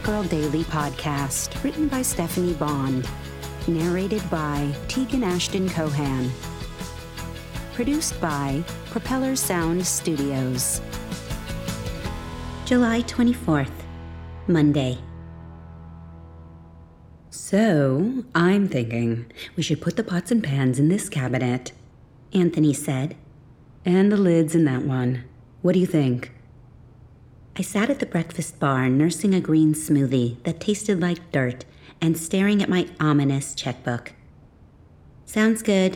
Temp Girl Daily podcast, written by Stephanie Bond, narrated by Tegan Ashton Cohan, produced by Propeller Sound Studios. July 24th, Monday. So, I'm thinking we should put the pots and pans in this cabinet, Anthony said. And the lids in that one. What do you think? I sat at the breakfast bar nursing a green smoothie that tasted like dirt and staring at my ominous checkbook. Sounds good.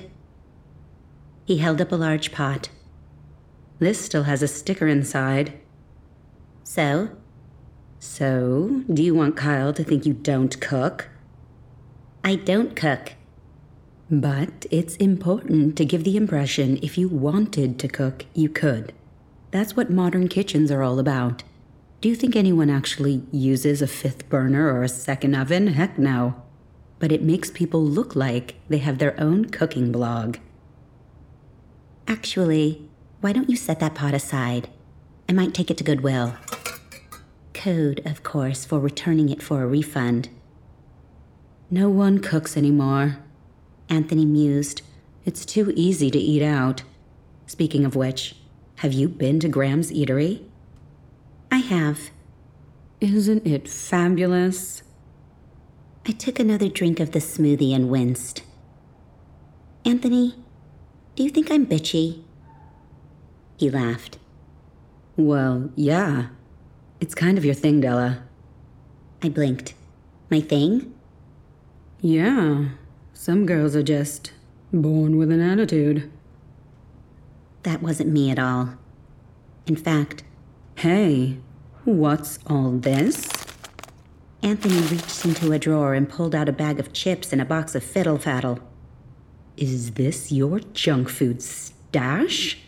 He held up a large pot. This still has a sticker inside. So, do you want Kyle to think you don't cook? I don't cook. But it's important to give the impression if you wanted to cook, you could. That's what modern kitchens are all about. Do you think anyone actually uses a fifth burner or a second oven? Heck no. But it makes people look like they have their own cooking blog. Actually, why don't you set that pot aside? I might take it to Goodwill. Code, of course, for returning it for a refund. No one cooks anymore, Anthony mused. It's too easy to eat out. Speaking of which, have you been to Graham's Eatery? I have. Isn't it fabulous? I took another drink of the smoothie and winced. Anthony, do you think I'm bitchy? He laughed. Well, yeah. It's kind of your thing, Della. I blinked. My thing? Yeah. Some girls are just born with an attitude. That wasn't me at all. In fact, hey, what's all this? Anthony reached into a drawer and pulled out a bag of chips and a box of Fiddle Faddle. Is this your junk food stash?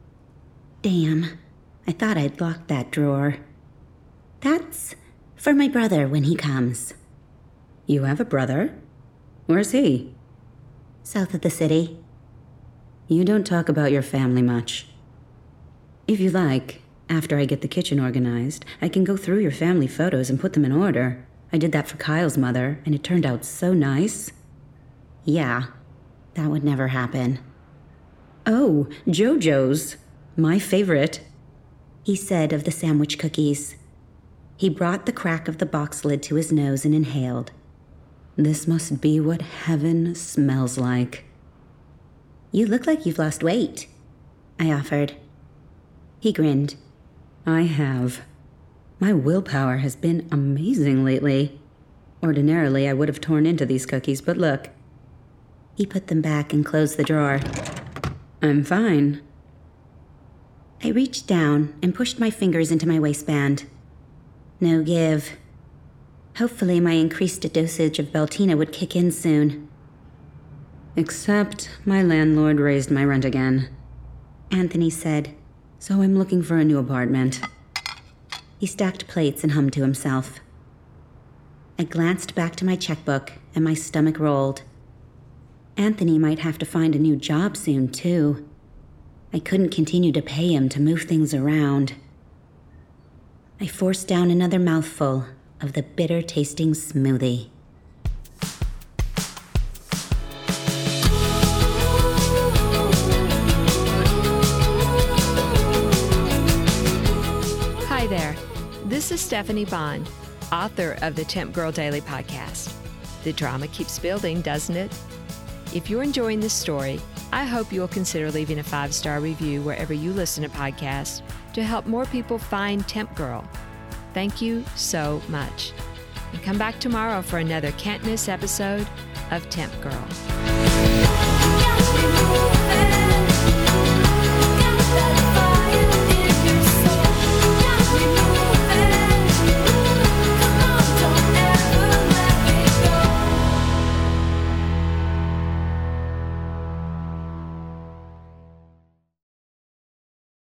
Damn, I thought I'd locked that drawer. That's for my brother when he comes. You have a brother? Where's he? South of the city. You don't talk about your family much. If you like, after I get the kitchen organized, I can go through your family photos and put them in order. I did that for Kyle's mother, and it turned out so nice. Yeah, that would never happen. Oh, JoJo's. My favorite. He said of the sandwich cookies. He brought the crack of the box lid to his nose and inhaled. This must be what heaven smells like. You look like you've lost weight, I offered. He grinned. I have. My willpower has been amazing lately. Ordinarily, I would have torn into these cookies, but look. He put them back and closed the drawer. I'm fine. I reached down and pushed my fingers into my waistband. No give. Hopefully my increased dosage of Beltina would kick in soon. Except my landlord raised my rent again, Anthony said, so I'm looking for a new apartment. He stacked plates and hummed to himself. I glanced back to my checkbook and my stomach rolled. Anthony might have to find a new job soon, too. I couldn't continue to pay him to move things around. I forced down another mouthful of the bitter-tasting smoothie. Hi there. This is Stephanie Bond, author of the Temp Girl Daily podcast. The drama keeps building, doesn't it? If you're enjoying this story, I hope you'll consider leaving a 5-star review wherever you listen to podcasts to help more people find Temp Girl. Thank you so much. And come back tomorrow for another can't-miss episode of Temp Girl.